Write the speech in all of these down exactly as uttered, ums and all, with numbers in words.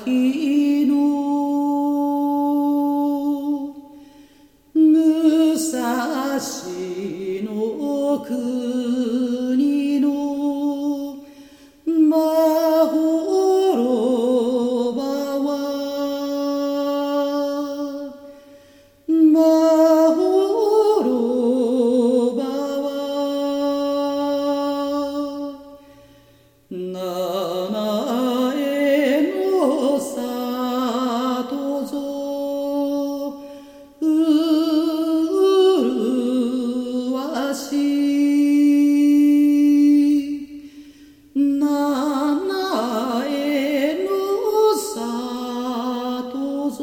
紫の武蔵の国のまほろばはまほろばは名前の里ぞうるわし名前の里ぞ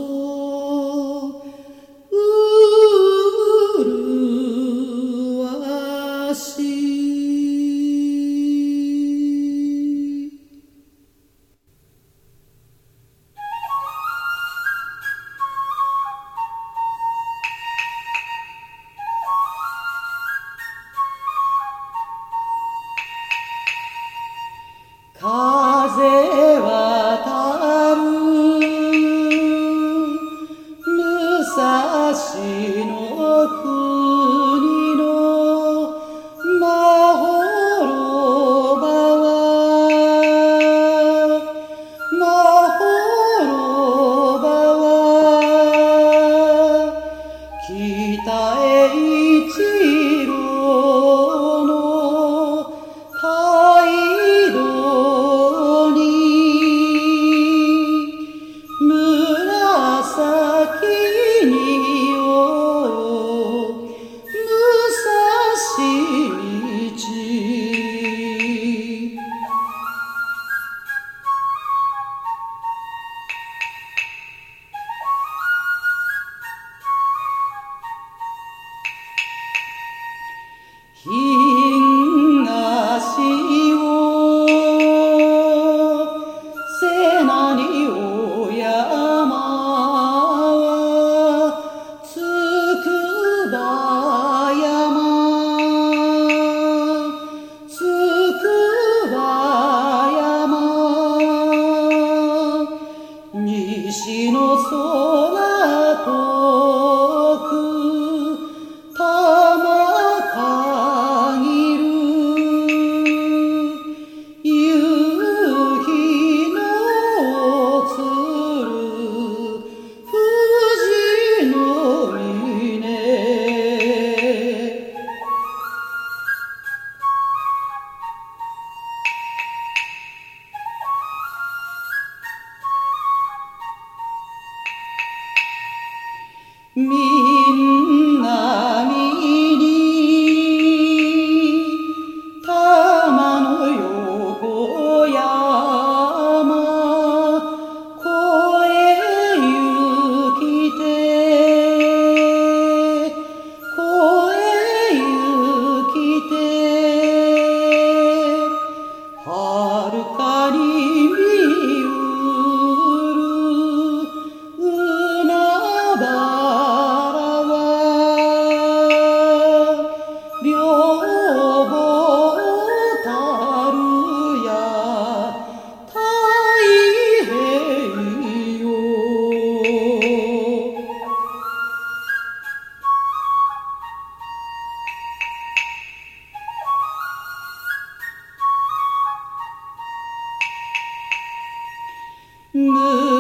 うるわし風渡る武蔵の国のまほろばはまほろばは北へ一路の大道に紫によ武蔵道東を瀬名にお山は筑波山筑波山西の空遠く玉限る夕日の映る富士の峰みんな見に玉の横山越え行きて越え行きてはるかに見うる海原は両方たるや太平よむ